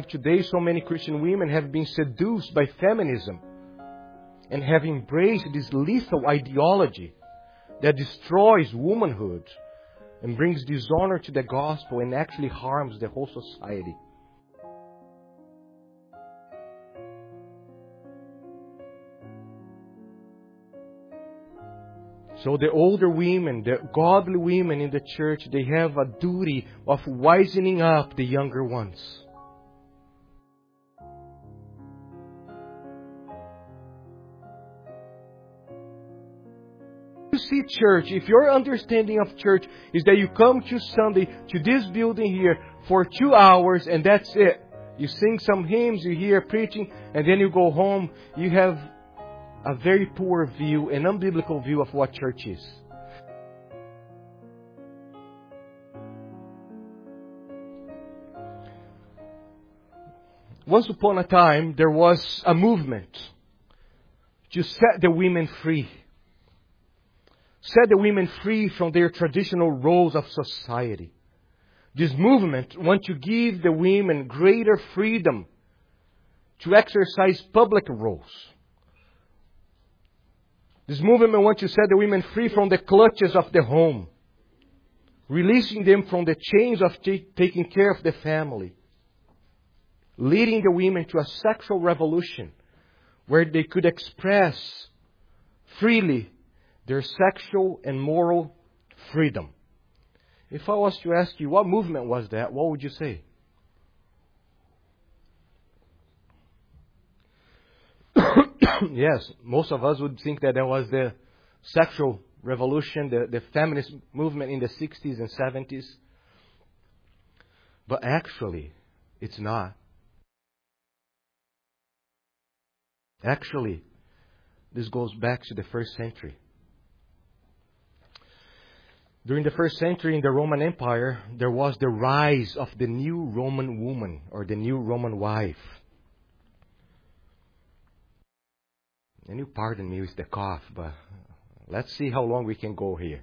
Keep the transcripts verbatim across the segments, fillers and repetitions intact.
have today, so many Christian women have been seduced by feminism and have embraced this lethal ideology that destroys womanhood and brings dishonor to the gospel and actually harms the whole society. So the older women, the godly women in the church, they have a duty of wisening up the younger ones. You see, church, if your understanding of church is that you come to Sunday to this building here for two hours and that's it. You sing some hymns, you hear preaching, and then you go home, you have a very poor view, an unbiblical view of what church is. Once upon a time, there was a movement to set the women free. Set the women free from their traditional roles of society. This movement wants to give the women greater freedom to exercise public roles. This movement wants to set the women free from the clutches of the home, releasing them from the chains of t- taking care of the family, leading the women to a sexual revolution where they could express freely their sexual and moral freedom. If I was to ask you, what movement was that? What would you say? Yes, most of us would think that there was the sexual revolution, the, the feminist movement in the sixties and seventies. But actually, it's not. Actually, this goes back to the first century. During the first century in the Roman Empire, there was the rise of the new Roman woman or the new Roman wife. And you pardon me with the cough, but let's see how long we can go here.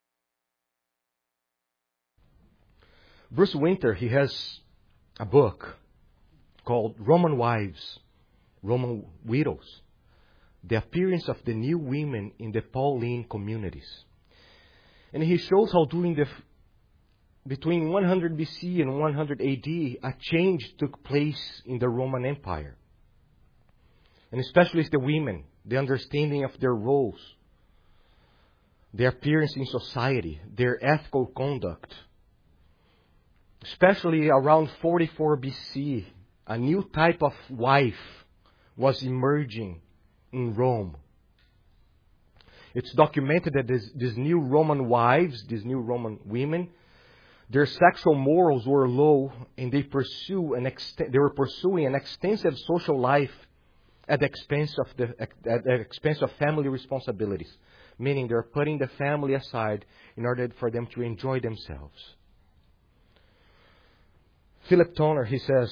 Bruce Winter, he has a book called Roman Wives, Roman Widows, the appearance of the new women in the Pauline communities. And he shows how during the between one hundred B C and one hundred A D, a change took place in the Roman Empire. And especially the women, the understanding of their roles, their appearance in society, their ethical conduct. Especially around forty-four B C, a new type of wife was emerging in Rome. It's documented that this, these new Roman wives, these new Roman women, their sexual morals were low, and they pursue an ext- they were pursuing an extensive social life at the expense of the at the expense of family responsibilities, meaning they're putting the family aside in order for them to enjoy themselves. Philip Toner, he says,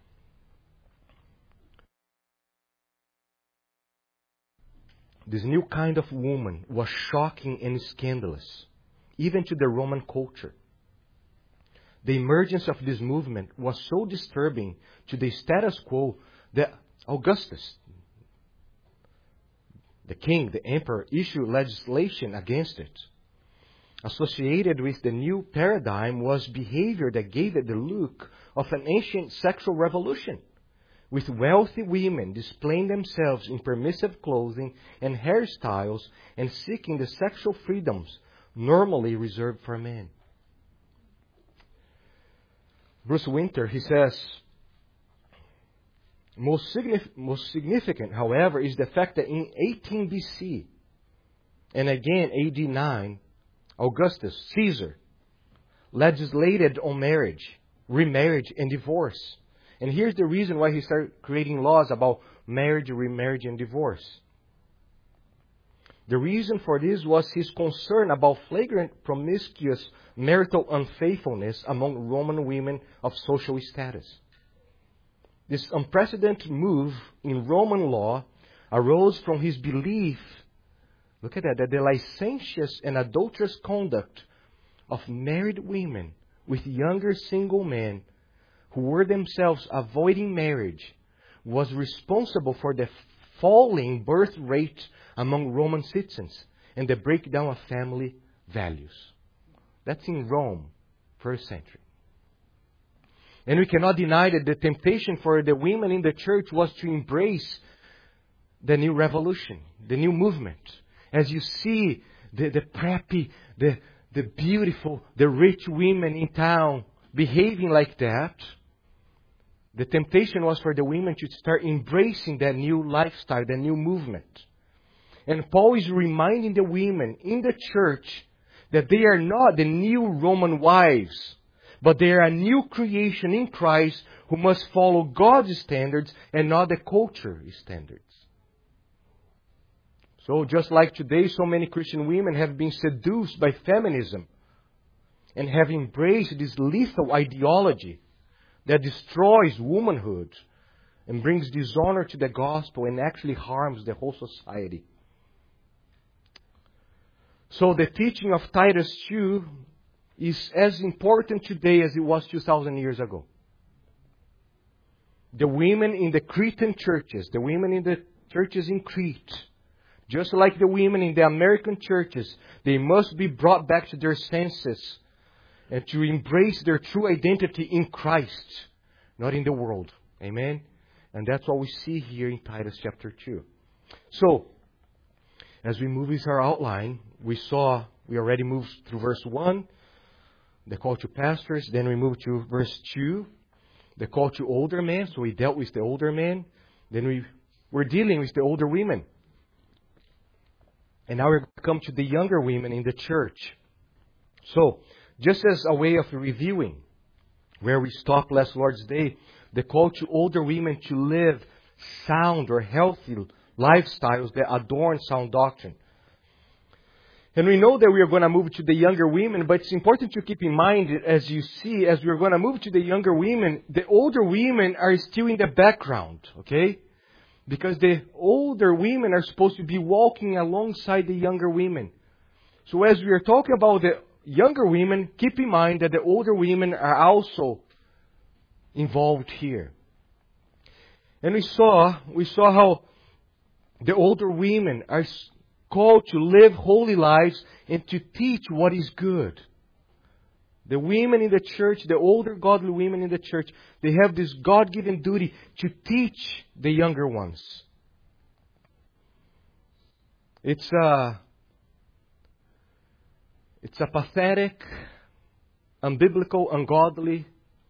this new kind of woman was shocking and scandalous, even to the Roman culture. The emergence of this movement was so disturbing to the status quo that Augustus, the king, the emperor, issued legislation against it. Associated with the new paradigm was behavior that gave it the look of an ancient sexual revolution, with wealthy women displaying themselves in permissive clothing and hairstyles and seeking the sexual freedoms normally reserved for men. Bruce Winter, he says, most, signif- most significant, however, is the fact that in eighteen B C, and again A D nine, Augustus, Caesar, legislated on marriage, remarriage, and divorce. And here's the reason why he started creating laws about marriage, remarriage, and divorce. The reason for this was his concern about flagrant, promiscuous marital unfaithfulness among Roman women of social status. This unprecedented move in Roman law arose from his belief, look at that, that the licentious and adulterous conduct of married women with younger single men who were themselves avoiding marriage, was responsible for the falling birth rate among Roman citizens and the breakdown of family values. That's in Rome, first century. And we cannot deny that the temptation for the women in the church was to embrace the new revolution, the new movement. As you see the, the preppy, the, the beautiful, the rich women in town behaving like that, the temptation was for the women to start embracing that new lifestyle, that new movement. And Paul is reminding the women in the church that they are not the new Roman wives, but they are a new creation in Christ who must follow God's standards and not the culture standards. So just like today, so many Christian women have been seduced by feminism and have embraced this lethal ideology that destroys womanhood and brings dishonor to the gospel and actually harms the whole society. So the teaching of Titus two is as important today as it was two thousand years ago. The women in the Cretan churches, the women in the churches in Crete, just like the women in the American churches, they must be brought back to their senses and to embrace their true identity in Christ, not in the world. Amen? And that's what we see here in Titus chapter two. So, as we move with our outline, we saw, we already moved through verse one, the call to pastors. Then we moved to verse two, the call to older men. So we dealt with the older men. Then we were dealing with the older women. And now we're going to come to the younger women in the church. So, just as a way of reviewing where we stopped last Lord's Day, the call to older women to live sound or healthy lifestyles that adorn sound doctrine. And we know that we are going to move to the younger women, but it's important to keep in mind, as you see, as we're going to move to the younger women, the older women are still in the background, okay? Because the older women are supposed to be walking alongside the younger women. So as we are talking about the younger women, keep in mind that the older women are also involved here. And we saw, we saw how the older women are called to live holy lives and to teach what is good. The women in the church, the older godly women in the church, they have this God-given duty to teach the younger ones. It's a, it's a pathetic, unbiblical, ungodly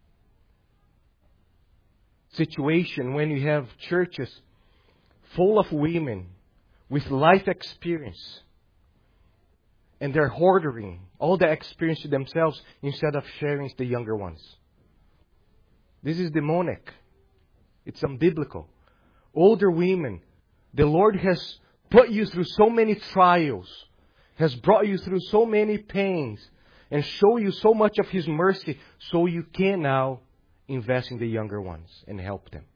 situation when you have churches full of women with life experience, and they're hoarding all the experience to themselves instead of sharing with the younger ones. This is demonic. It's unbiblical. Older women, the Lord has put you through so many trials, has brought you through so many pains, and show you so much of His mercy, so you can now invest in the younger ones and help them.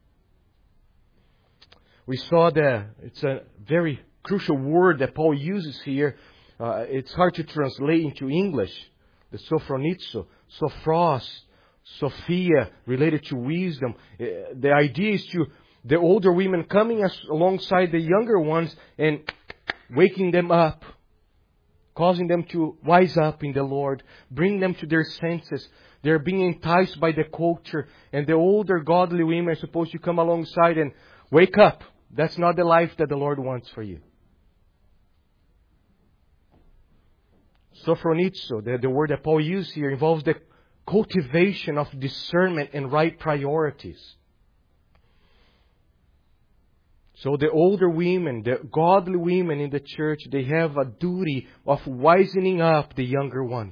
We saw that it's a very crucial word that Paul uses here. Uh, it's hard to translate into English. The sophronizo, sophros, Sophia, related to wisdom. Uh, the idea is to the older women coming as, alongside the younger ones and waking them up, causing them to wise up in the Lord, bring them to their senses. They're being enticed by the culture, and the older godly women are supposed to come alongside and wake up. That's not the life that the Lord wants for you. Sophronizo, the, the word that Paul used here, involves the cultivation of discernment and right priorities. So the older women, the godly women in the church, they have a duty of wisening up the younger ones.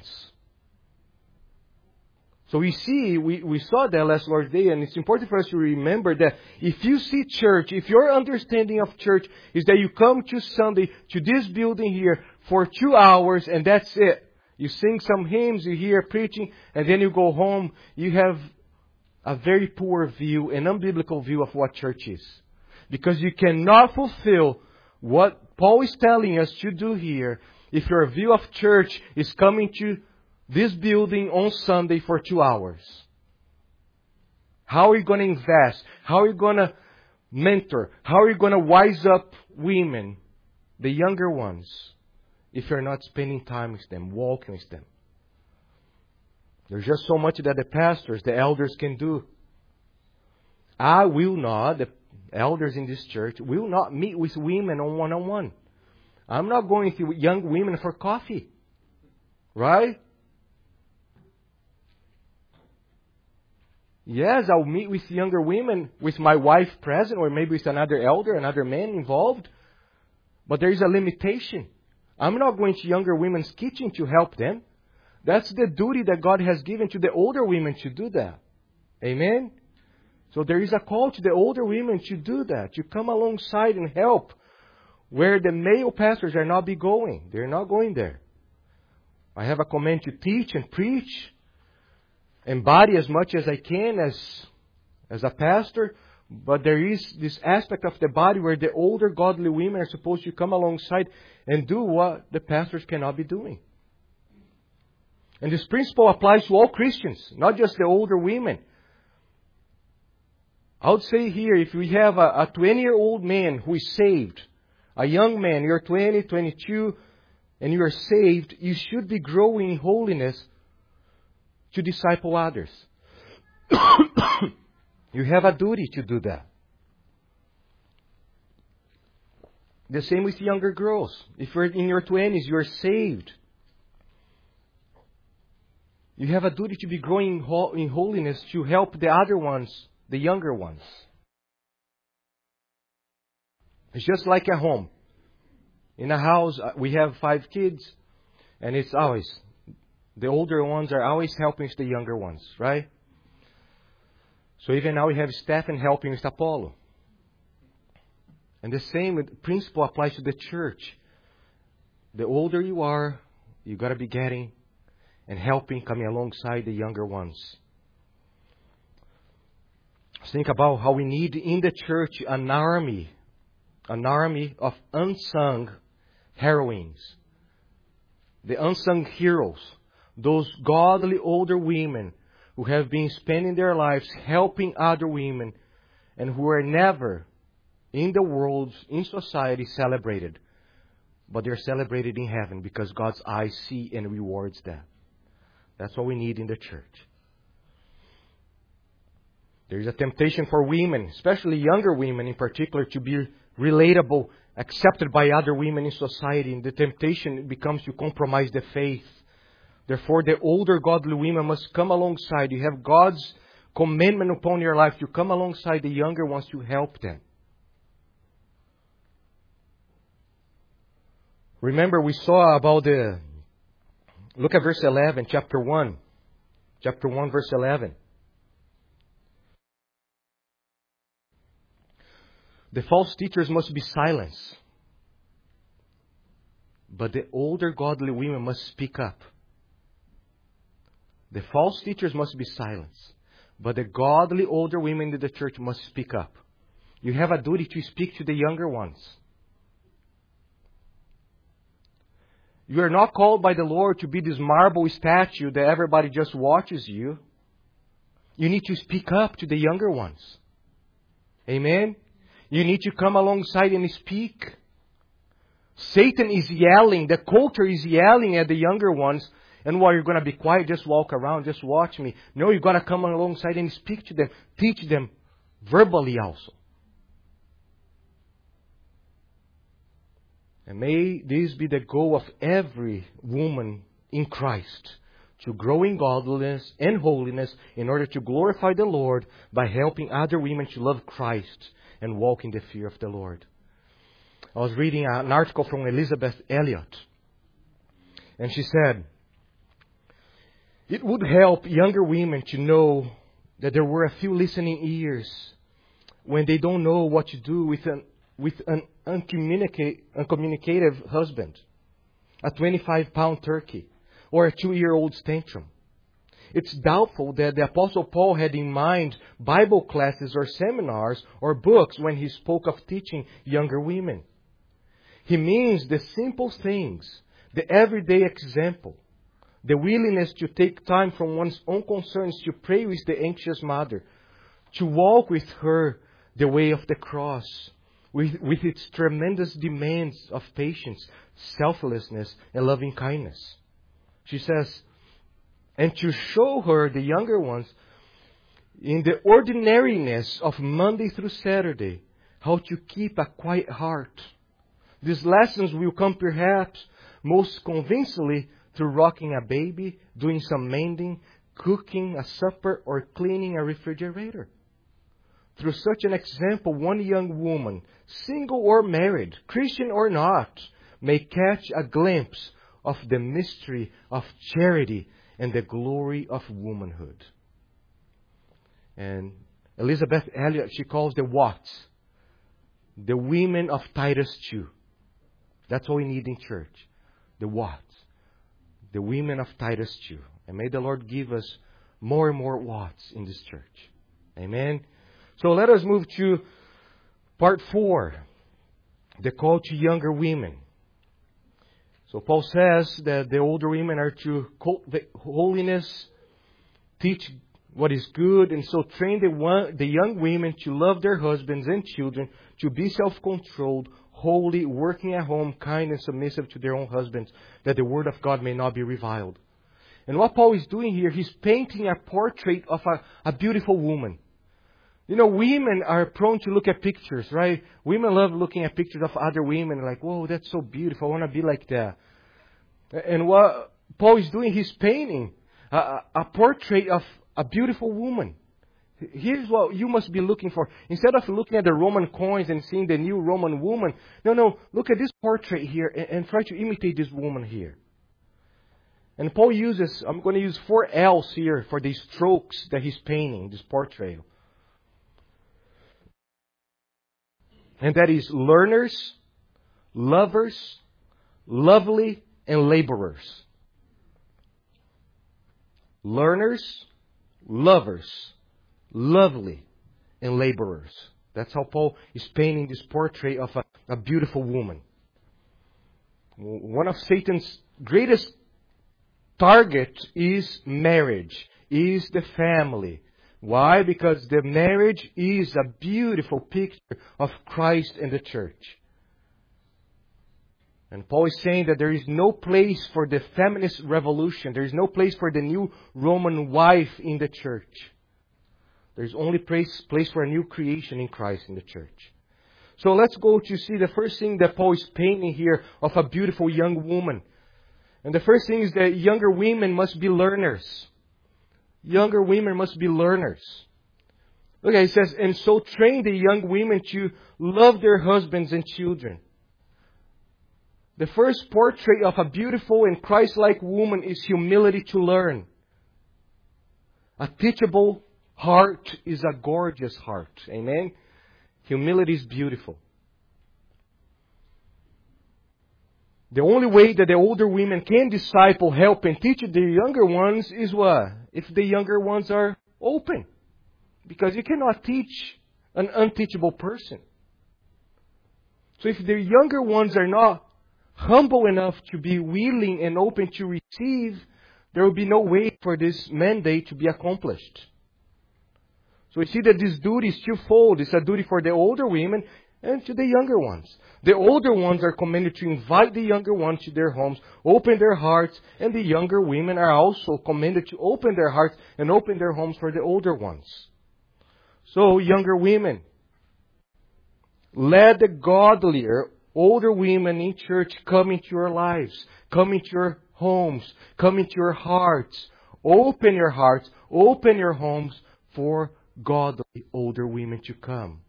So we see, we, we saw that last Lord's Day, and it's important for us to remember that if you see church, if your understanding of church is that you come to Sunday, to this building here for two hours and that's it. You sing some hymns, you hear preaching, and then you go home, you have a very poor view, an unbiblical view of what church is. Because you cannot fulfill what Paul is telling us to do here if your view of church is coming to this building on Sunday for two hours. How are you going to invest? How are you going to mentor? How are you going to wise up women, the younger ones, if you're not spending time with them, walking with them? There's just so much that the pastors, the elders can do. I will not, the elders in this church, will not meet with women on one-on-one. I'm not going to young women for coffee. Right? Yes, I'll meet with younger women with my wife present, or maybe with another elder, another man involved. But there is a limitation. I'm not going to younger women's kitchen to help them. That's the duty that God has given to the older women to do that. Amen? So there is a call to the older women to do that, to come alongside and help where the male pastors are not be going. They're not going there. I have a command to teach and preach, embody as much as I can as, as a pastor, but there is this aspect of the body where the older godly women are supposed to come alongside and do what the pastors cannot be doing. And this principle applies to all Christians, not just the older women. I would say here, if we have a, a twenty-year-old man who is saved, a young man, you're twenty, twenty-two, and you are saved, you should be growing in holiness to disciple others. You have a duty to do that. The same with younger girls. If you're in your twenties, you're saved. You have a duty to be growing in holiness to help the other ones, the younger ones. It's just like at home. In a house, we have five kids, and it's always, the older ones are always helping the younger ones, right? So even now we have Stephen helping with Apollo. And the same principle applies to the church. The older you are, you got to be getting and helping, coming alongside the younger ones. Think about how we need in the church an army, an army of unsung heroines, the unsung heroes, those godly older women who have been spending their lives helping other women and who are never in the world, in society, celebrated. But they're celebrated in heaven because God's eyes see and rewards them. That's what we need in the church. There is a temptation for women, especially younger women in particular, to be relatable, accepted by other women in society. And the temptation becomes to compromise the faith. Therefore, the older godly women must come alongside. You have God's commandment upon your life to come alongside the younger ones to help them. Remember, we saw about the... Look at verse eleven, chapter one. Chapter one, verse eleven. The false teachers must be silenced. But the older godly women must speak up. The false teachers must be silenced. But the godly older women in the church must speak up. You have a duty to speak to the younger ones. You are not called by the Lord to be this marble statue that everybody just watches you. You need to speak up to the younger ones. Amen? You need to come alongside and speak. Satan is yelling. The culture is yelling at the younger ones. And while you're going to be quiet, just walk around, just watch me. No, you've got to come alongside and speak to them. Teach them verbally also. And may this be the goal of every woman in Christ, to grow in godliness and holiness in order to glorify the Lord by helping other women to love Christ and walk in the fear of the Lord. I was reading an article from Elizabeth Elliot, and she said, it would help younger women to know that there were a few listening ears when they don't know what to do with an with an uncommunicate, uncommunicative husband, a twenty-five pound turkey, or a two-year-old tantrum. It's doubtful that the Apostle Paul had in mind Bible classes or seminars or books when he spoke of teaching younger women. He means the simple things, the everyday example, the willingness to take time from one's own concerns to pray with the anxious mother, to walk with her the way of the cross, with, with its tremendous demands of patience, selflessness, and loving kindness. She says, and to show her, the younger ones, in the ordinariness of Monday through Saturday, how to keep a quiet heart. These lessons will come perhaps most convincingly through rocking a baby, doing some mending, cooking a supper, or cleaning a refrigerator. Through such an example, one young woman, single or married, Christian or not, may catch a glimpse of the mystery of charity and the glory of womanhood. And Elizabeth Elliot, she calls the Watts the women of Titus two. That's what we need in church. The Watts. The women of Titus two. And may the Lord give us more and more Watts in this church. Amen. So let us move to part four. The call to younger women. So Paul says that the older women are to cultivate holiness, teach what is good, and so train the, one, the young women to love their husbands and children, to be self-controlled, holy, working at home, kind and submissive to their own husbands, that the word of God may not be reviled. And what Paul is doing here, he's painting a portrait of a, a beautiful woman. You know, women are prone to look at pictures, right? Women love looking at pictures of other women, like, whoa, that's so beautiful, I want to be like that. And what Paul is doing, he's painting a, a portrait of a beautiful woman. Here's what you must be looking for. Instead of looking at the Roman coins and seeing the new Roman woman, no, no, look at this portrait here and, and try to imitate this woman here. And Paul uses, I'm going to use four L's here for these strokes that he's painting, this portrait. And that is learners, lovers, lovely, and laborers. Learners, lovers, lovely, and laborers. That's how Paul is painting this portrait of a, a beautiful woman. One of Satan's greatest target is marriage, is the family. Why? Because the marriage is a beautiful picture of Christ and the church. And Paul is saying that there is no place for the feminist revolution. There is no place for the new Roman wife in the church. There is only place, place for a new creation in Christ in the church. So let's go to see the first thing that Paul is painting here of a beautiful young woman. And the first thing is that younger women must be learners. Younger women must be learners. Okay, it says, and so train the young women to love their husbands and children. The first portrait of a beautiful and Christ-like woman is humility to learn. A teachable heart is a gorgeous heart. Amen? Humility is beautiful. The only way that the older women can disciple, help, and teach the younger ones is what? If the younger ones are open. Because you cannot teach an unteachable person. So if the younger ones are not humble enough to be willing and open to receive, there will be no way for this mandate to be accomplished. So we see that this duty is twofold. It's a duty for the older women and to the younger ones. The older ones are commanded to invite the younger ones to their homes, open their hearts, and the younger women are also commanded to open their hearts and open their homes for the older ones. So, younger women, let the godlier older women in church come into your lives, come into your homes, come into your hearts. Open your hearts, open your homes for godly older women to come.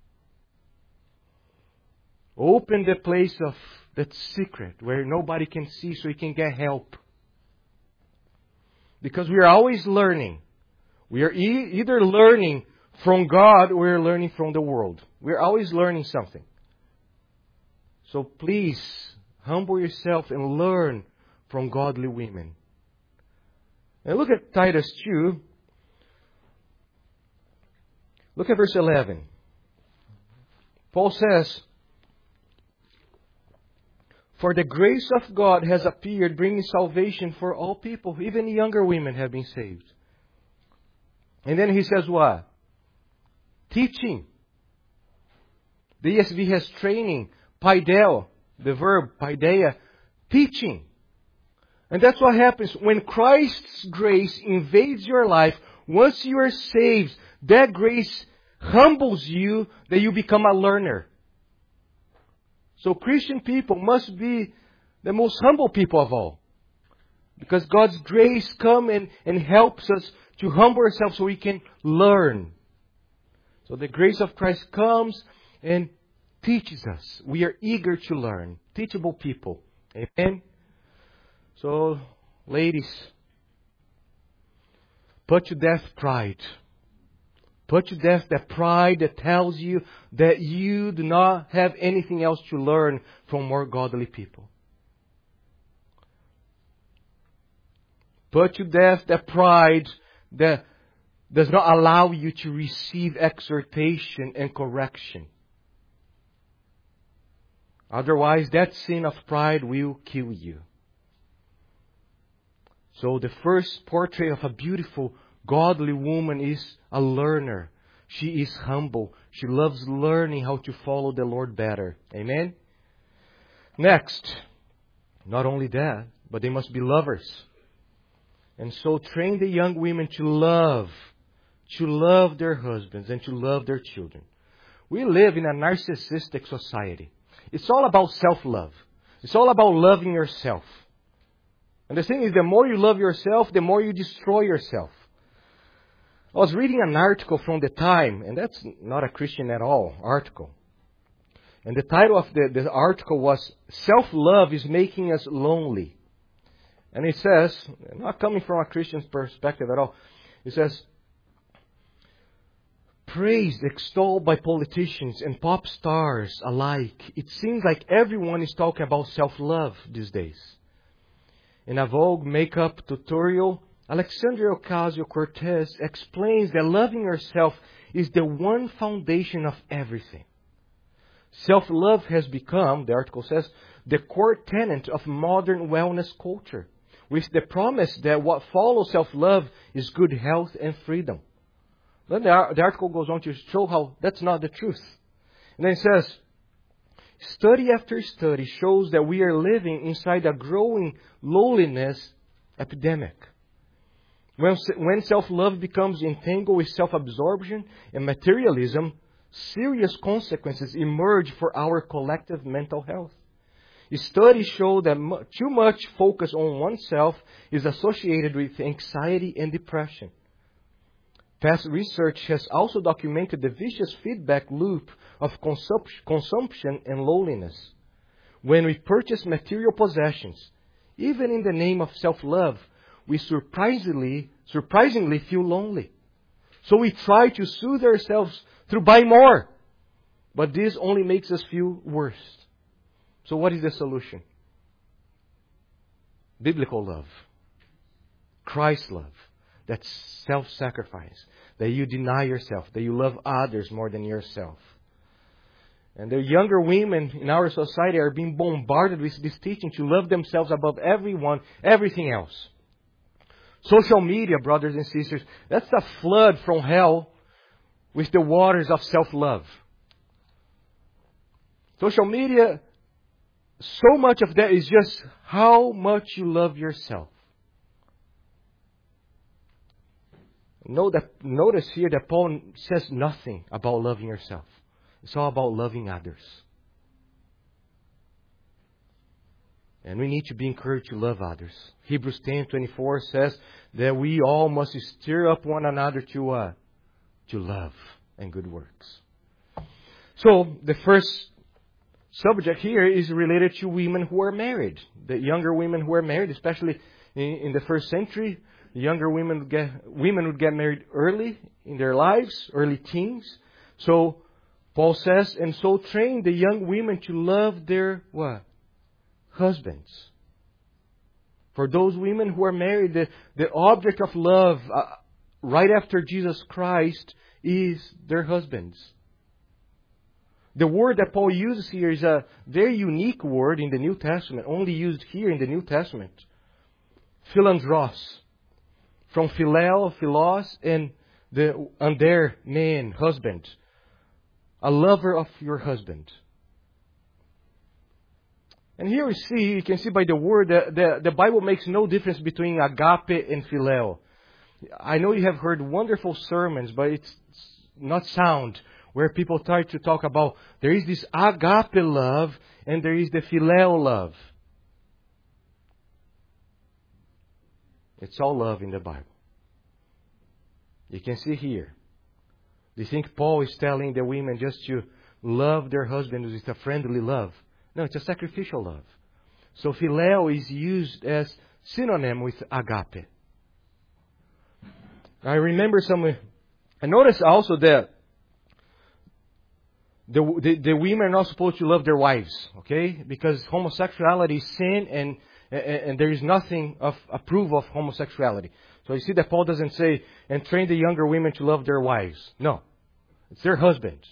Open the place of that secret where nobody can see so you can get help. Because we are always learning. We are e- either learning from God or we are learning from the world. We are always learning something. So please, humble yourself and learn from godly women. And look at Titus two. Look at verse eleven. Paul says, for the grace of God has appeared, bringing salvation for all people. Even younger women have been saved. And then he says what? teaching. The E S V has training, paidel, the verb paideia, teaching. And that's what happens when Christ's grace invades your life. Once you are saved, that grace humbles you that you become a learner. So Christian people must be the most humble people of all. Because God's grace comes and, and helps us to humble ourselves so we can learn. So the grace of Christ comes and teaches us. We are eager to learn. Teachable people. Amen? So, ladies, put to death pride. Put to death that pride that tells you that you do not have anything else to learn from more godly people. Put to death that pride that does not allow you to receive exhortation and correction. Otherwise, that sin of pride will kill you. So the first portrait of a beautiful, godly woman is a learner. She is humble. She loves learning how to follow the Lord better. Amen? Next, not only that, but they must be lovers. And so train the young women to love, to love their husbands and to love their children. We live in a narcissistic society. It's all about self-love. It's all about loving yourself. And the thing is, the more you love yourself, the more you destroy yourself. I was reading an article from the Time, and that's not a Christian at all article. And the title of the, the article was, Self-Love is Making Us Lonely. And it says, not coming from a Christian's perspective at all, it says, praised, extolled by politicians and pop stars alike, it seems like everyone is talking about self-love these days. In a Vogue makeup tutorial, Alexandria Ocasio-Cortez explains that loving yourself is the one foundation of everything. Self-love has become, the article says, the core tenet of modern wellness culture, with the promise that what follows self-love is good health and freedom. Then the, the article goes on to show how that's not the truth. And then it says, study after study shows that we are living inside a growing loneliness epidemic. When, when self-love becomes entangled with self-absorption and materialism, serious consequences emerge for our collective mental health. Studies show that too much focus on oneself is associated with anxiety and depression. Past research has also documented the vicious feedback loop of consumption and loneliness. When we purchase material possessions, even in the name of self-love, we surprisingly, surprisingly feel lonely. So we try to soothe ourselves through buying more. But this only makes us feel worse. So what is the solution? Biblical love. Christ's love. That's self-sacrifice. That you deny yourself. That you love others more than yourself. And the younger women in our society are being bombarded with this teaching to love themselves above everyone, everything else. Social media, brothers and sisters, that's a flood from hell with the waters of self-love. Social media, so much of that is just how much you love yourself. Note that, notice here that Paul says nothing about loving yourself. It's all about loving others. And we need to be encouraged to love others. Hebrews ten twenty-four says that we all must stir up one another to uh, to love and good works. So the first subject here is related to women who are married. The younger women who are married, especially in, in the first century, the younger women would get women would get married early in their lives, early teens. So Paul says, and so train the young women to love their what? Husbands. For those women who are married, the, the object of love uh, right after Jesus Christ is their husbands. The word that Paul uses here is a very unique word in the New Testament, only used here in the New Testament. Philandros. From phileo, philos, and the ander, man, husband. a lover of your husband. And here we see, you can see by the word, that the, the Bible makes no difference between agape and phileo. I know you have heard wonderful sermons, but it's not sound, where people try to talk about there is this agape love and there is the phileo love. It's all love in the Bible. You can see here. Do you think Paul is telling the women just to love their husbands with a friendly love? No, it's a sacrificial love. So phileo is used as synonym with agape. I remember some... I notice also that the, the, the women are not supposed to love their wives, okay? Because homosexuality is sin, and, and, and there is nothing of approve of homosexuality. So you see that Paul doesn't say, and train the younger women to love their wives. No. It's their husbands.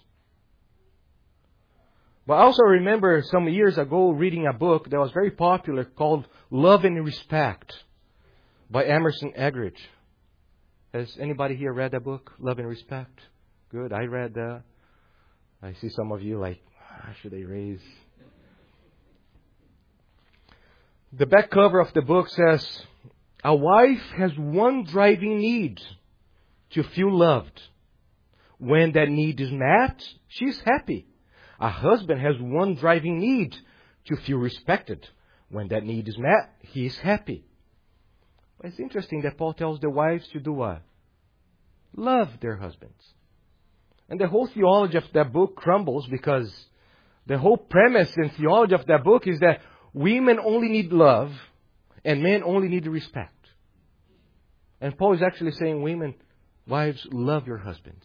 But I also remember some years ago reading a book that was very popular called Love and Respect by Emerson Eggerichs. Has anybody here read that book, Love and Respect? Good, I read that. I see some of you like, ah, should I raise? The back cover of the book says, a wife has one driving need, to feel loved. When that need is met, she's happy. A husband has one driving need, to feel respected. When that need is met, he is happy. But it's interesting that Paul tells the wives to do what? Love their husbands. And the whole theology of that book crumbles because the whole premise and theology of that book is that women only need love and men only need respect. And Paul is actually saying, women, wives, love your husbands.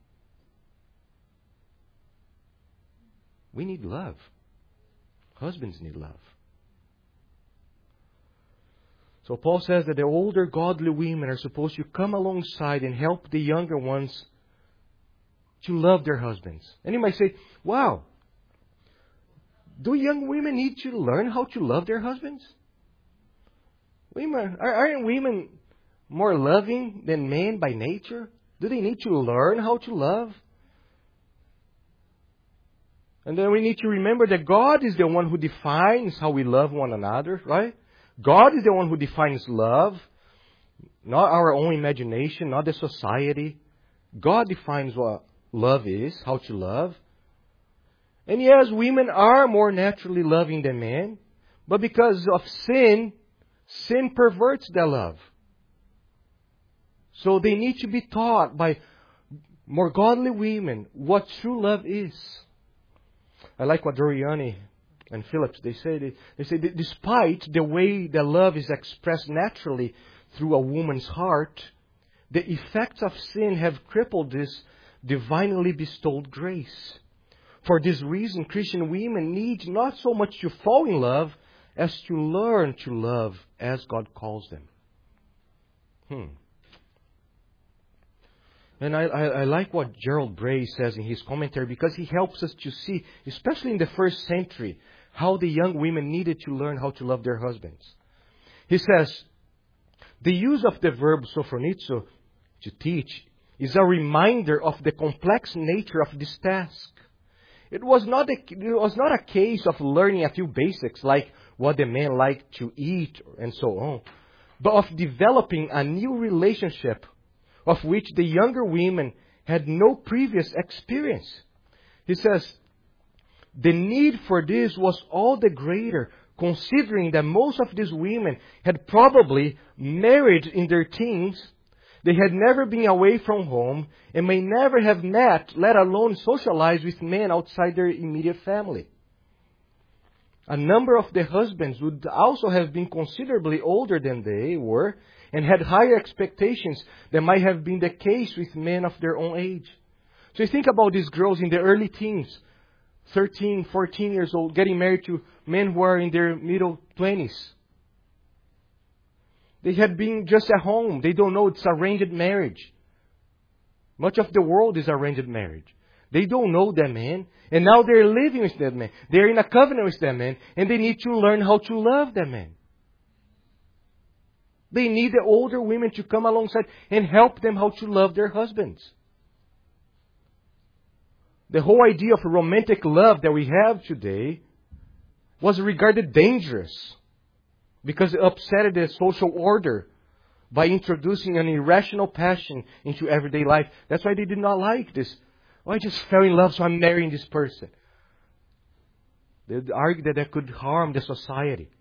We need love. Husbands need love. So Paul says that the older godly women are supposed to come alongside and help the younger ones to love their husbands. And you might say, wow, do young women need to learn how to love their husbands? Women, aren't women more loving than men by nature? Do they need to learn how to love? And then we need to remember that God is the one who defines how we love one another, right? God is the one who defines love, not our own imagination, not the society. God defines what love is, how to love. And yes, women are more naturally loving than men, but because of sin, sin perverts their love. So they need to be taught by more godly women what true love is. I like what Doriani and Phillips, they say, they, they say that despite the way that love is expressed naturally through a woman's heart, the effects of sin have crippled this divinely bestowed grace. For this reason, Christian women need not so much to fall in love as to learn to love as God calls them. Hmm. And I, I, I like what Gerald Bray says in his commentary, because he helps us to see, especially in the first century, how the young women needed to learn how to love their husbands. He says, the use of the verb sophronizo, to teach, is a reminder of the complex nature of this task. It was not a, it was not a case of learning a few basics like what the men like to eat and so on, but of developing a new relationship of which the younger women had no previous experience. He says, the need for this was all the greater, considering that most of these women had probably married in their teens. They had never been away from home and may never have met, let alone socialized with men outside their immediate family. A number of the husbands would also have been considerably older than they were and had higher expectations than might have been the case with men of their own age. So you think about these girls in their early teens, thirteen, fourteen years old, getting married to men who are in their middle twenties. They had been just at home. They don't know it's arranged marriage. Much of the world is arranged marriage. They don't know that man. And now they're living with that man. They're in a covenant with that man. And they need to learn how to love that man. They need the older women to come alongside and help them how to love their husbands. the whole idea of romantic love that we have today was regarded dangerous because it upset the social order by introducing an irrational passion into everyday life. That's why they did not like this. Oh, I just fell in love, so I'm marrying this person. They would argue that that could harm the society.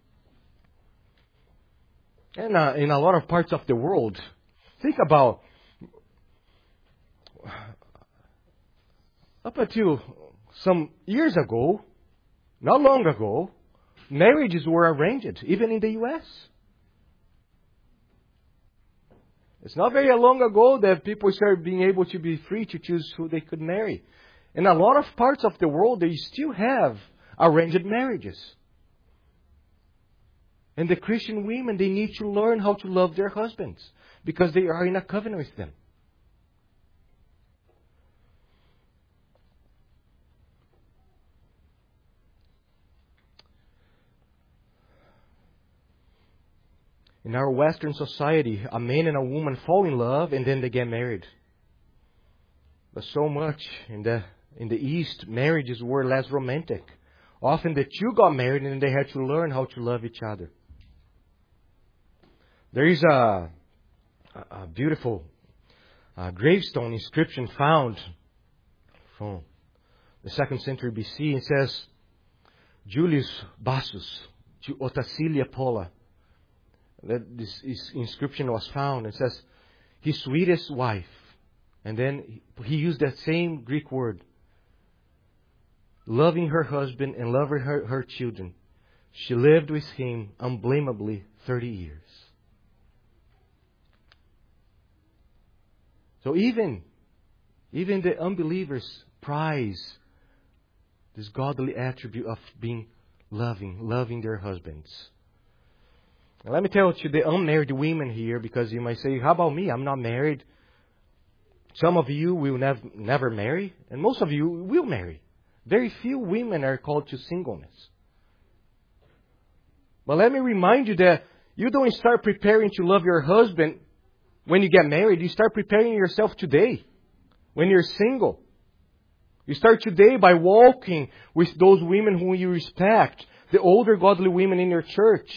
And uh, in a lot of parts of the world, think about up until some years ago, not long ago, marriages were arranged, even in the U S It's not very long ago that people started being able to be free to choose who they could marry. In a lot of parts of the world, they still have arranged marriages. And the Christian women, they need to learn how to love their husbands because they are in a covenant with them. In our Western society, a man and a woman fall in love and then they get married. But so much in the in the East, marriages were less romantic. Often the two got married and they had to learn how to love each other. There is a, a beautiful uh, gravestone inscription found from the second century B C. It says, Julius Bassus to Otacília Paula. That this, this inscription was found. It says, his sweetest wife. And then he used that same Greek word. Loving her husband and loving her, her children. She lived with him unblameably thirty years. So even, even the unbelievers prize this godly attribute of being loving, loving their husbands. And let me tell you the unmarried women here, because you might say, how about me? I'm not married. Some of you will nev- never marry, and most of you will marry. Very few women are called to singleness. But let me remind you that you don't start preparing to love your husband when you get married. You start preparing yourself today, when you're single. You start today by walking with those women whom you respect, the older godly women in your church.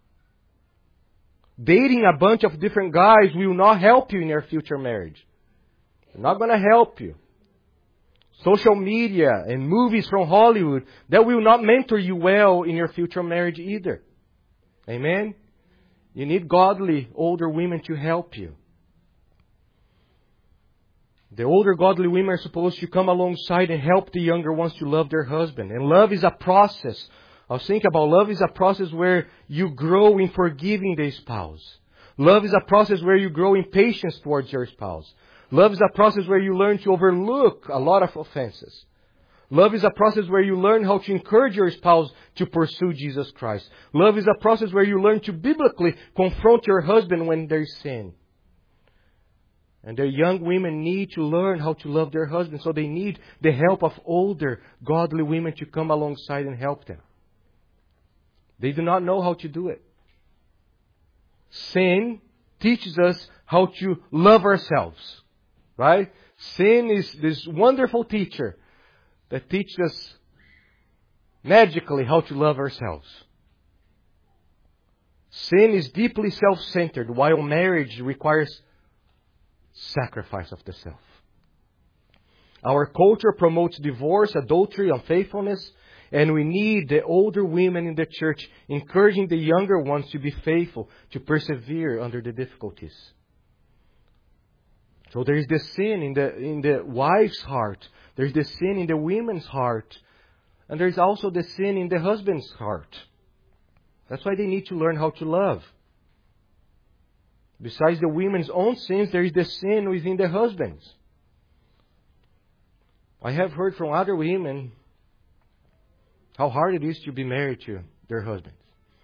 Dating a bunch of different guys will not help you in your future marriage. They're not going to help you. Social media and movies from Hollywood, that will not mentor you well in your future marriage either. Amen? You need godly older women to help you. The older godly women are supposed to come alongside and help the younger ones to love their husband. And love is a process. I was thinking about love is a process where you grow in forgiving the spouse. Love is a process where you grow in patience towards your spouse. Love is a process where you learn to overlook a lot of offenses. Love is a process where you learn how to encourage your spouse to pursue Jesus Christ. Love is a process where you learn to biblically confront your husband when there is sin. And the young women need to learn how to love their husbands, so they need the help of older, godly women to come alongside and help them. They do not know how to do it. Sin teaches us how to love ourselves. Right? Sin is this wonderful teacher that teaches us magically how to love ourselves. Sin is deeply self-centered, while marriage requires sacrifice of the self. Our culture promotes divorce, adultery, unfaithfulness, and we need the older women in the church encouraging the younger ones to be faithful, to persevere under the difficulties. So there is the sin in the in the wife's heart. There is the sin in the women's heart. And there is also the sin in the husband's heart. That's why they need to learn how to love. Besides the women's own sins, there is the sin within the husbands. I have heard from other women how hard it is to be married to their husbands.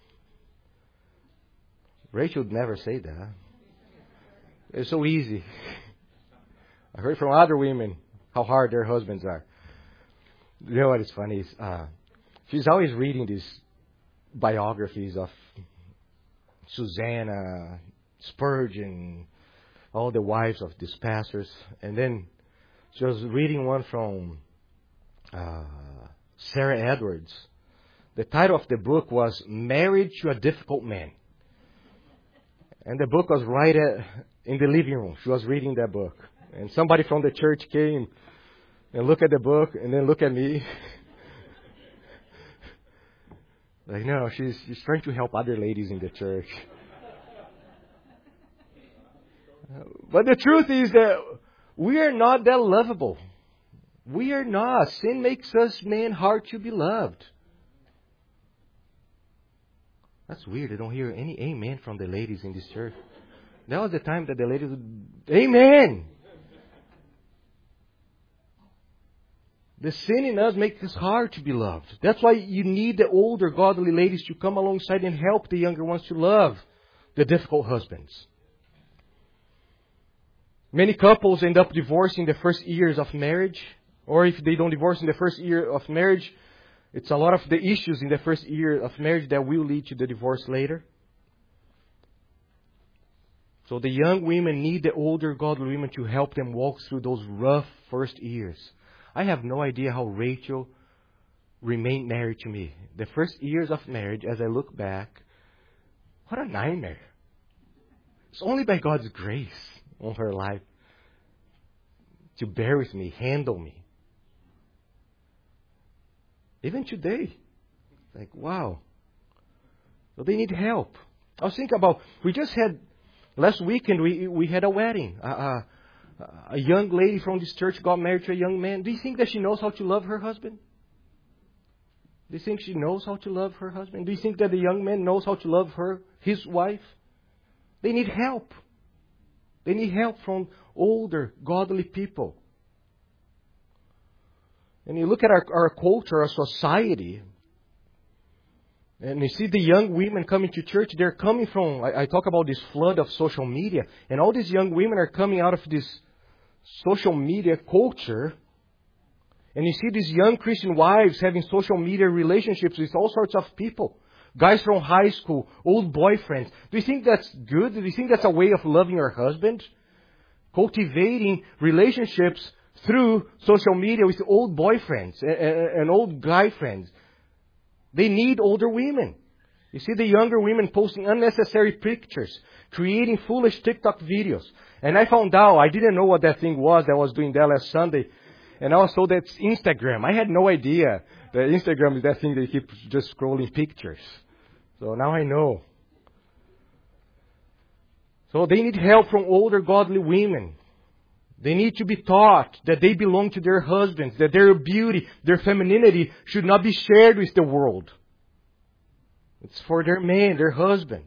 Rachel would never say that. It's so easy. I heard from other women how hard their husbands are. You know what is funny is uh, she's always reading these biographies of Susanna, Spurgeon, all the wives of these pastors. And then she was reading one from uh, Sarah Edwards. The title of the book was Married to a Difficult Man. And the book was right at, in the living room. She was reading that book. And somebody from the church came and looked at the book and then looked at me. Like, no, she's, she's trying to help other ladies in the church. But the truth is that we are not that lovable. We are not. Sin makes us men hard to be loved. That's weird. I don't hear any amen from the ladies in this church. That was the time that the ladies would, amen! The sin in us makes us hard to be loved. That's why you need the older godly ladies to come alongside and help the younger ones to love the difficult husbands. Many couples end up divorcing the first years of marriage. Or if they don't divorce in the first year of marriage, it's a lot of the issues in the first year of marriage that will lead to the divorce later. So the young women need the older godly women to help them walk through those rough first years. I have no idea how Rachel remained married to me. The first years of marriage, as I look back, what a nightmare. It's only by God's grace on her life to bear with me, handle me. Even today. Like, wow. So they need help. I was thinking about, we just had, last weekend we we had a wedding. Uh, uh, a young lady from this church got married to a young man. Do you think that she knows how to love her husband? Do you think she knows how to love her husband? Do you think that the young man knows how to love her, his wife? They need help. They need help from older, godly people. And you look at our, our culture, our society, and you see the young women coming to church. They're coming from, I, I talk about this flood of social media, and all these young women are coming out of this social media culture. And you see these young Christian wives having social media relationships with all sorts of people. Guys from high school, old boyfriends. Do you think that's good? Do you think that's a way of loving your husband? Cultivating relationships through social media with old boyfriends and, and old guy friends. They need older women. You see the younger women posting unnecessary pictures, creating foolish TikTok videos. And I found out, I didn't know what that thing was that I was doing that last Sunday. And I was told that's Instagram. I had no idea that Instagram is that thing that keeps just scrolling pictures. So now I know. So they need help from older godly women. They need to be taught that they belong to their husbands, that their beauty, their femininity should not be shared with the world. It's for their man, their husband.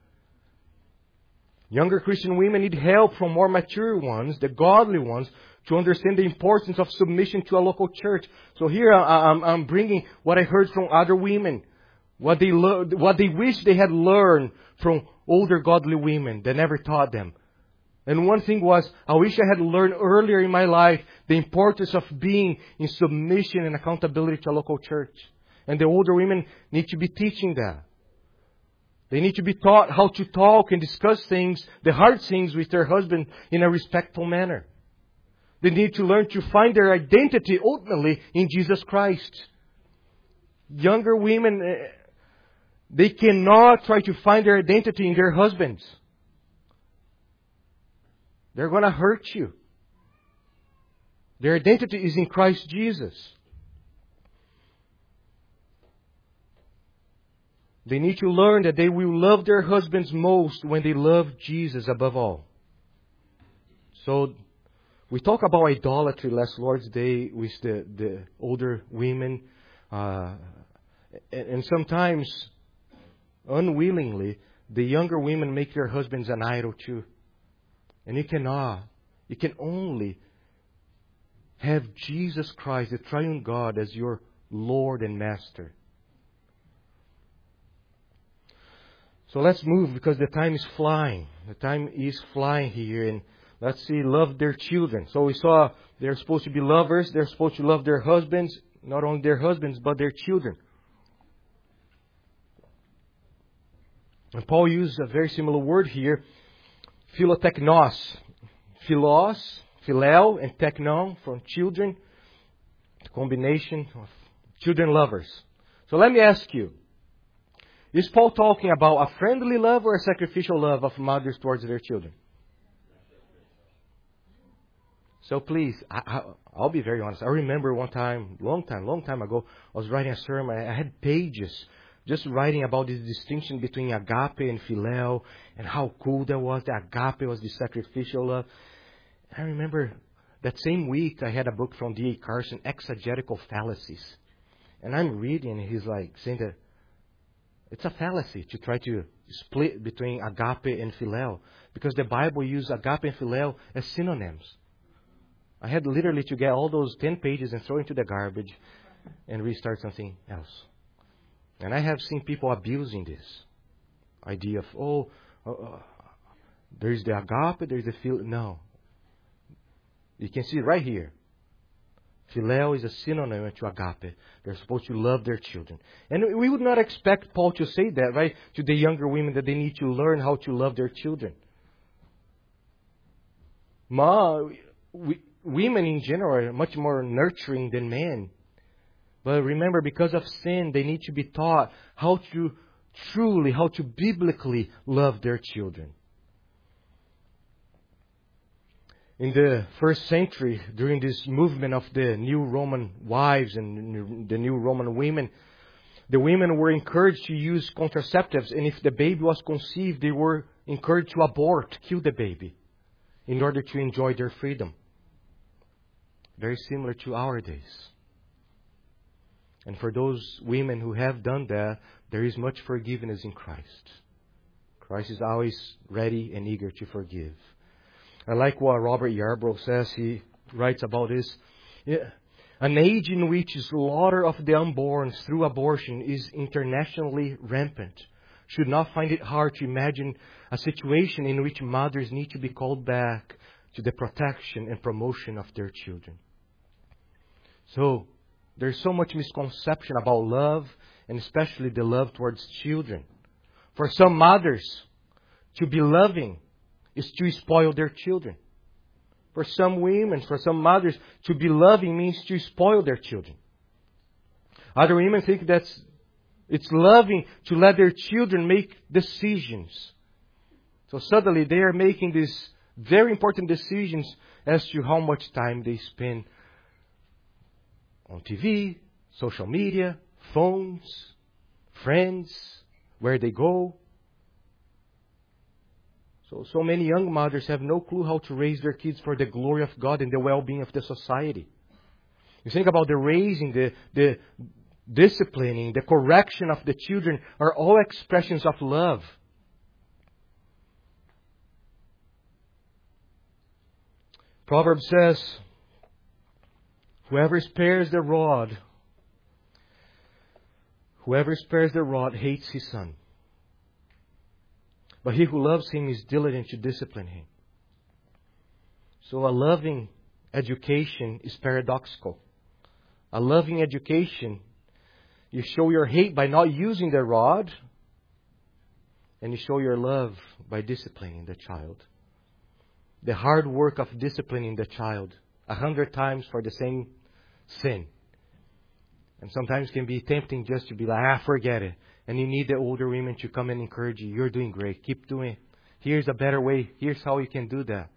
Younger Christian women need help from more mature ones, the godly ones, to understand the importance of submission to a local church. So here I'm, I'm bringing what I heard from other women, what they lo- what they wish they had learned from older godly women that never taught them. And one thing was, I wish I had learned earlier in my life the importance of being in submission and accountability to a local church. And the older women need to be teaching that. They need to be taught how to talk and discuss things, the hard things with their husband in a respectful manner. They need to learn to find their identity ultimately in Jesus Christ. Younger women, they cannot try to find their identity in their husbands. They're going to hurt you. Their identity is in Christ Jesus. They need to learn that they will love their husbands most when they love Jesus above all. So, we talk about idolatry last Lord's Day with the, the older women. Uh, and, and sometimes, unwillingly, the younger women make their husbands an idol too. And you cannot. You can only have Jesus Christ, the triune God, as your Lord and Master. So let's move because the time is flying. The time is flying here. And let's see, love their children. So we saw they're supposed to be lovers. They're supposed to love their husbands. Not only their husbands, but their children. And Paul used a very similar word here. Philoteknos. Philos, phileo, and teknon, from children. combination of children lovers. So let me ask you, is Paul talking about a friendly love or a sacrificial love of mothers towards their children? So please, I, I, I'll be very honest. I remember one time, long time, long time ago, I was writing a sermon. I had pages just writing about this distinction between agape and phileo and how cool that was. The agape was the sacrificial love. I remember that same week I had a book from D A Carson, Exegetical Fallacies. And I'm reading and he's like saying that it's a fallacy to try to split between agape and phileo because the Bible uses agape and phileo as synonyms. I had literally to get all those ten pages and throw into the garbage and restart something else. And I have seen people abusing this idea of, oh, uh, there's the agape, there's the phileo. No. You can see it right here. Phileo is a synonym to agape. They're supposed to love their children. And we would not expect Paul to say that, right, to the younger women that they need to learn how to love their children. Ma, we, women in general are much more nurturing than men. But remember, because of sin, they need to be taught how to truly, how to biblically love their children. In the first century, during this movement of the new Roman wives and the new Roman women, the women were encouraged to use contraceptives. And if the baby was conceived, they were encouraged to abort, kill the baby, in order to enjoy their freedom. Very similar to our days. And for those women who have done that, there is much forgiveness in Christ. Christ is always ready and eager to forgive. I like what Robert Yarbrough says. He writes about this. Yeah. An age in which slaughter of the unborn through abortion is internationally rampant should not find it hard to imagine a situation in which mothers need to be called back to the protection and promotion of their children. So, there's so much misconception about love, and especially the love towards children. For some mothers, to be loving is to spoil their children. For some women, for some mothers, to be loving means to spoil their children. Other women think that it's loving to let their children make decisions. So suddenly they are making these very important decisions as to how much time they spend on T V, social media, phones, friends, where they go. So, so many young mothers have no clue how to raise their kids for the glory of God and the well-being of the society. You think about the raising, the, the disciplining, the correction of the children are all expressions of love. Proverbs says, whoever spares the rod, whoever spares the rod hates his son. But he who loves him is diligent to discipline him. So a loving education is paradoxical. A loving education, you show your hate by not using the rod, and you show your love by disciplining the child. The hard work of disciplining the child a hundred times for the same sin. And sometimes can be tempting just to be like, ah, forget it. And you need the older women to come and encourage you. You're doing great. Keep doing it. Here's a better way. Here's how you can do that.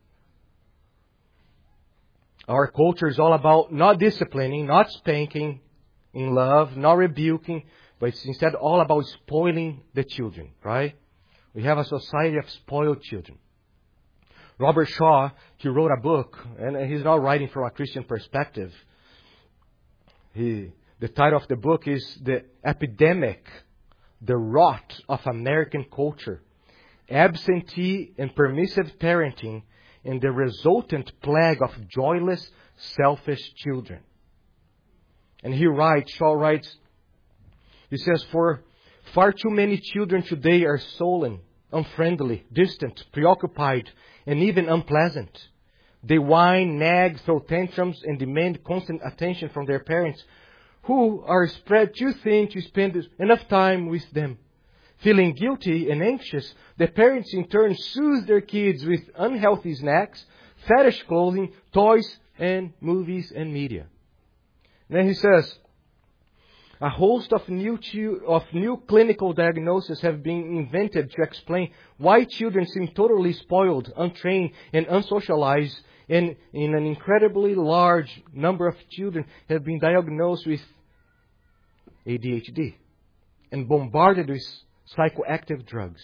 Our culture is all about not disciplining, not spanking in love, not rebuking, but it's instead all about spoiling the children, right? We have a society of spoiled children. Robert Shaw, he wrote a book, and he's not writing from a Christian perspective. He, the title of the book is The Epidemic, the Rot of American Culture, Absentee and Permissive Parenting, and the Resultant Plague of Joyless, Selfish Children. And he writes, Shaw writes, he says, for far too many children today are sullen, unfriendly, distant, preoccupied, and even unpleasant. They whine, nag, throw tantrums, and demand constant attention from their parents, who are spread too thin to spend enough time with them. Feeling guilty and anxious, the parents in turn soothe their kids with unhealthy snacks, fetish clothing, toys, and movies and media. And then he says, a host of new chu- of new clinical diagnoses have been invented to explain why children seem totally spoiled, untrained, and unsocialized, and in an incredibly large number of children have been diagnosed with A D H D and bombarded with psychoactive drugs.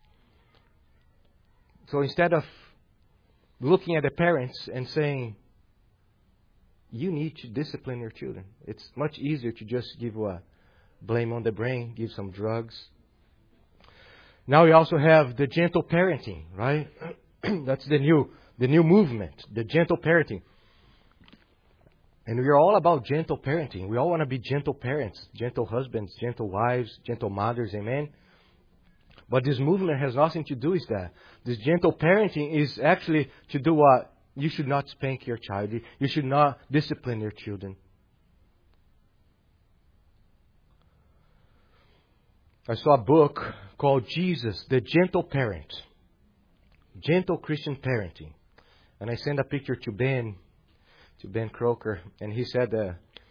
So instead of looking at the parents and saying, you need to discipline your children, it's much easier to just give a blame on the brain, give some drugs. Now we also have the gentle parenting, right? That's the new the new movement, the gentle parenting. And we are all about gentle parenting. We all want to be gentle parents, gentle husbands, gentle wives, gentle mothers, amen? But this movement has nothing to do with that. This gentle parenting is actually to do what? You should not spank your child. You should not discipline your children. I saw a book called Jesus, the Gentle Parent. Gentle Christian Parenting. And I sent a picture to Ben, to Ben Croker, and he said uh,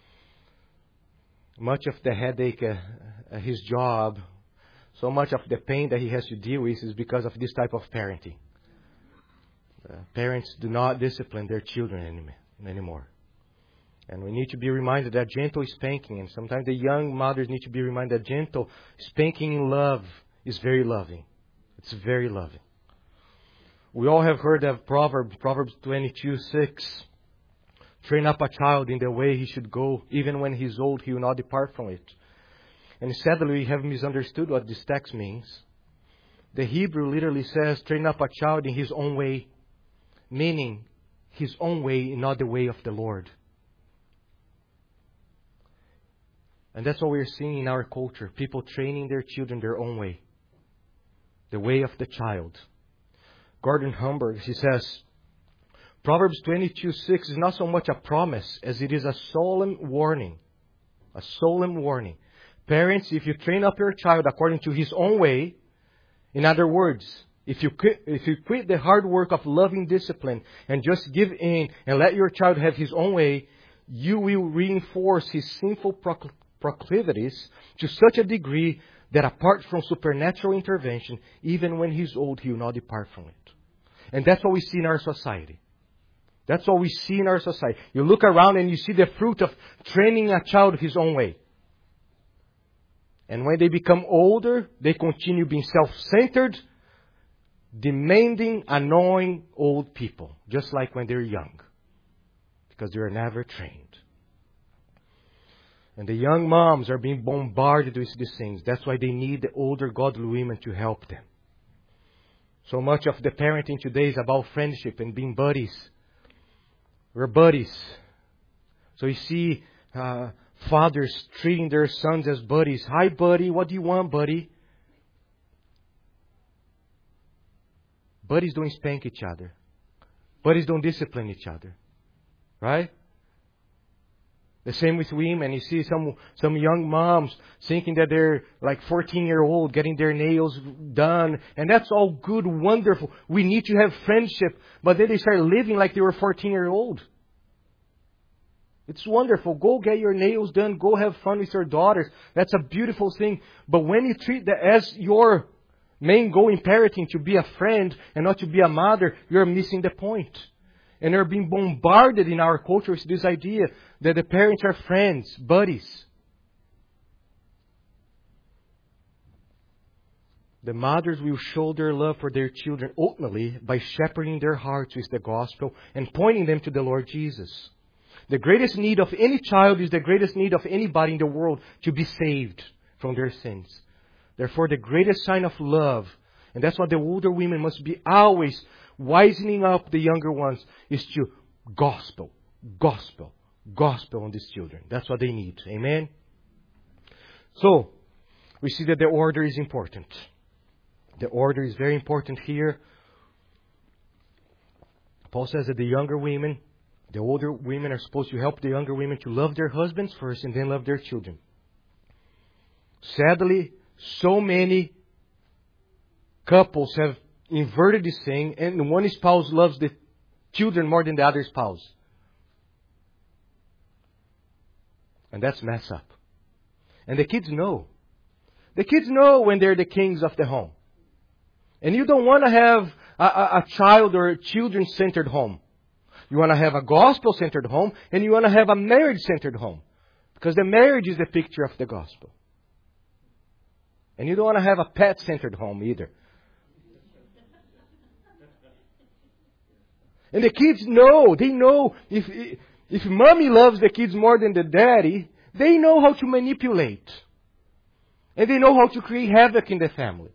much of the headache, uh, uh, his job, so much of the pain that he has to deal with is because of this type of parenting. Uh, parents do not discipline their children any, anymore. And we need to be reminded that gentle is spanking. And sometimes the young mothers need to be reminded that gentle spanking in love is very loving. It's very loving. We all have heard of Proverbs, Proverbs twenty-two six. Train up a child in the way he should go. Even when he is old, he will not depart from it. And sadly, we have misunderstood what this text means. The Hebrew literally says, train up a child in his own way. Meaning, his own way, not the way of the Lord. And that's what we're seeing in our culture. People training their children their own way. The way of the child. Gordon Humberg, he says, Proverbs twenty-two six is not so much a promise as it is a solemn warning. A solemn warning. Parents, if you train up your child according to his own way, in other words, if you quit, if you quit the hard work of loving discipline and just give in and let your child have his own way, you will reinforce his sinful proclivities to such a degree that apart from supernatural intervention, even when he's old, he will not depart from it. And that's what we see in our society. That's what we see in our society. You look around and you see the fruit of training a child his own way. And when they become older, they continue being self-centered, demanding, annoying old people. Just like when they're young. Because they are never trained. And the young moms are being bombarded with these things. That's why they need the older godly women to help them. So much of the parenting today is about friendship and being buddies. We're buddies. So you see uh, fathers treating their sons as buddies. Hi, buddy. What do you want, buddy? Buddies don't spank each other. Buddies don't discipline each other. Right? The same with women. You see some some young moms thinking that they're like fourteen-year-old, getting their nails done. And that's all good, wonderful. We need to have friendship. But then they start living like they were fourteen-year-old. It's wonderful. Go get your nails done. Go have fun with your daughters. That's a beautiful thing. But when you treat that as your main goal in parenting, to be a friend and not to be a mother, you're missing the point. And they're being bombarded in our culture with this idea that the parents are friends, buddies. The mothers will show their love for their children ultimately by shepherding their hearts with the gospel and pointing them to the Lord Jesus. The greatest need of any child is the greatest need of anybody in the world to be saved from their sins. Therefore, the greatest sign of love, and that's what the older women must be always wisening up the younger ones, is to gospel, gospel, gospel on these children. That's what they need. Amen? So, we see that the order is important. The order is very important here. Paul says that the younger women, the older women are supposed to help the younger women to love their husbands first and then love their children. Sadly, so many couples have inverted this thing, and one spouse loves the children more than the other spouse. And that's mess up. And the kids know. The kids know when they're the kings of the home. And you don't want to have a, a, a child or a children-centered home. You want to have a gospel-centered home, and you want to have a marriage-centered home. Because the marriage is the picture of the gospel. And you don't want to have a pet-centered home either. And the kids know, they know, if if mommy loves the kids more than the daddy, they know how to manipulate. And they know how to create havoc in the family.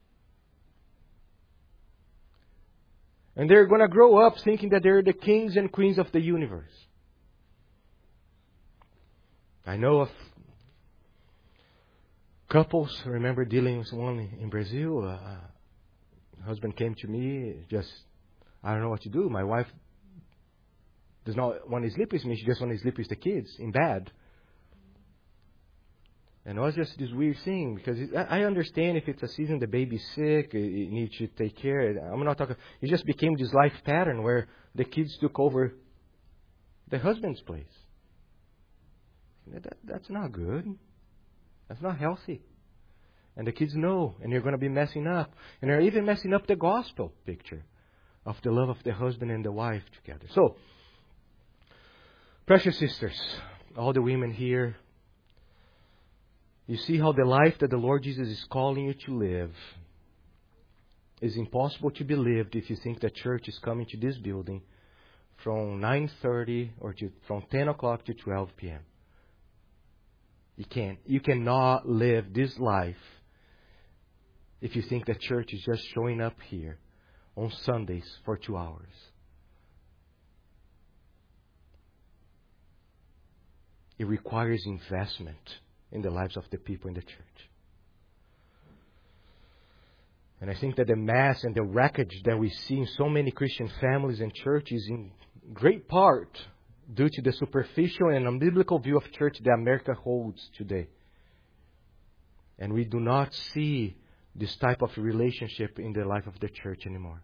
And they're going to grow up thinking that they're the kings and queens of the universe. I know of couples, I remember dealing with one in Brazil. Uh, husband came to me, just, I don't know what to do. My wife does not want to sleep with me. She just wants to sleep with the kids in bed. And it was just this weird thing, because it, I understand if it's a season the baby's sick, you need to take care. I'm not talking. It just became this life pattern where the kids took over the husband's place. That, that's not good. That's not healthy. And the kids know, and you're going to be messing up. And they're even messing up the gospel picture of the love of the husband and the wife together. So, precious sisters, all the women here, you see how the life that the Lord Jesus is calling you to live is impossible to be lived if you think that church is coming to this building from nine thirty or to, from ten o'clock to twelve p.m. You can't. You cannot live this life if you think that church is just showing up here on Sundays for two hours. It requires investment in the lives of the people in the church. And I think that the mess and the wreckage that we see in so many Christian families and churches, in great part due to the superficial and unbiblical view of church that America holds today. And we do not see this type of relationship in the life of the church anymore.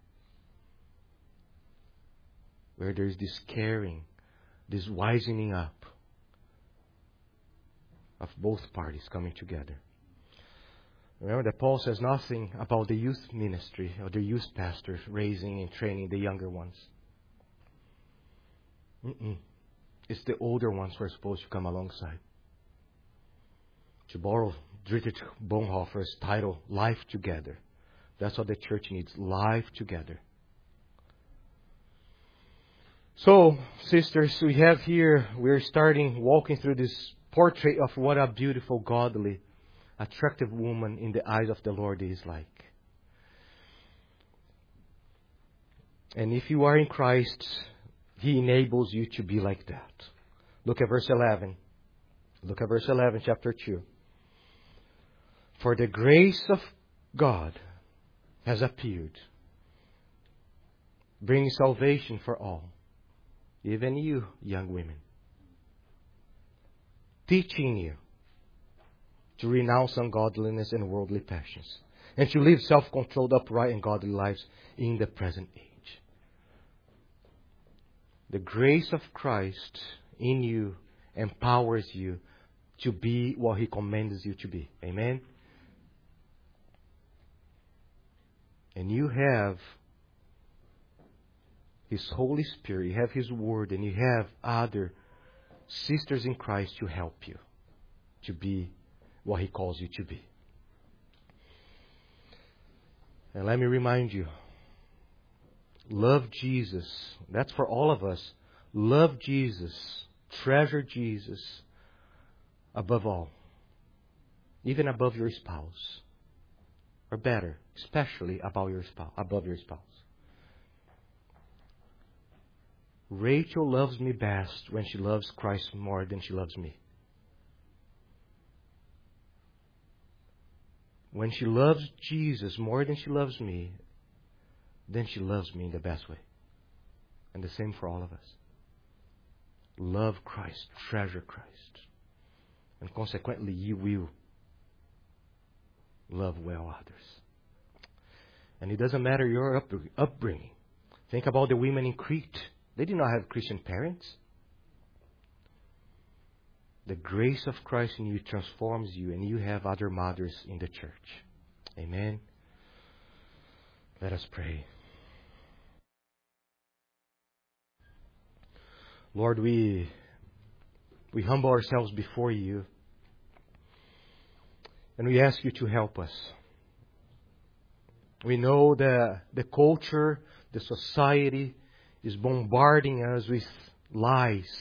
Where there is this caring, this wisening up of both parties coming together. Remember that Paul says nothing about the youth ministry or the youth pastors raising and training the younger ones. Mm-mm. It's the older ones who are supposed to come alongside. To borrow Dietrich Bonhoeffer's title, Life Together. That's what the church needs, life together. So, sisters, we have here, we're starting walking through this portrait of what a beautiful, godly, attractive woman in the eyes of the Lord is like. And if you are in Christ, He enables you to be like that. Look at verse eleven. Look at verse eleven, chapter two. For the grace of God has appeared, bringing salvation for all, even you, young women, teaching you to renounce ungodliness and worldly passions, and to live self-controlled, upright, and godly lives in the present age. The grace of Christ in you empowers you to be what He commands you to be. Amen? And you have His Holy Spirit, you have His Word, and you have other sisters in Christ to help you to be what He calls you to be. And let me remind you, love Jesus. That's for all of us. Love Jesus. Treasure Jesus above all. Even above your spouse. Or better, especially above your spouse. Above your spouse. Rachel loves me best when she loves Christ more than she loves me. When she loves Jesus more than she loves me, then she loves me in the best way. And the same for all of us. Love Christ, treasure Christ. And consequently, you will love well others. And it doesn't matter your up, upbringing. Think about the women in Crete. They did not have Christian parents. the grace of Christ in you transforms you, and you have other mothers in the church. Amen. Let us pray. Lord, we we humble ourselves before you, and we ask you to help us. We know that the culture, the society is bombarding us with lies.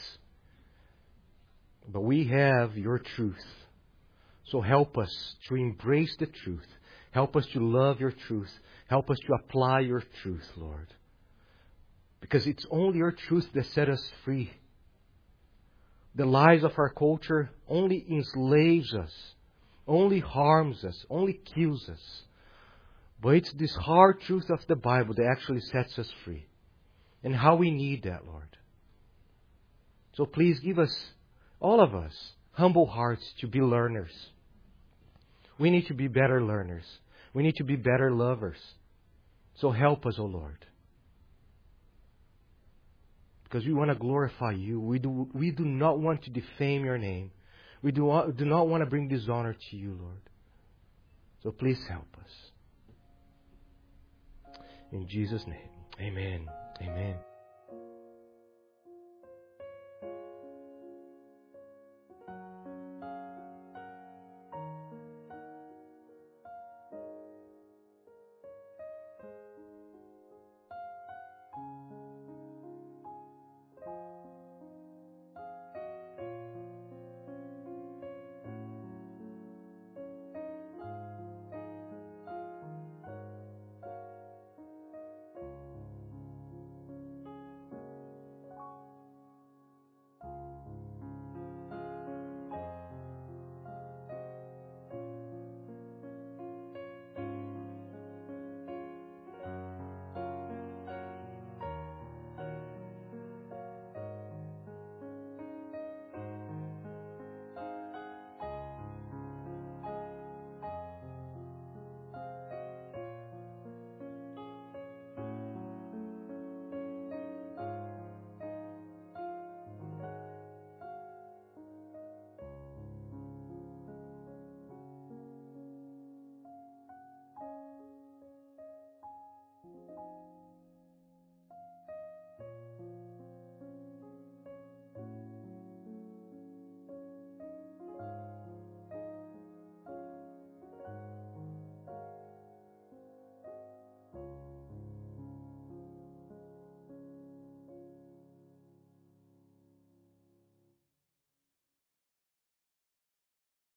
But we have your truth. So help us to embrace the truth. Help us to love your truth. Help us to apply your truth, Lord. Because it's only your truth that set us free. The lies of our culture only enslaves us, only harms us, only kills us. But it's this hard truth of the Bible that actually sets us free. And how we need that, Lord. So please give us, all of us, humble hearts to be learners. We need to be better learners. We need to be better lovers. So help us, O Lord. Because we want to glorify you. We do, we do not want to defame your name. We do, do not want to bring dishonor to you, Lord. So please help us. In Jesus' name, amen. Amen.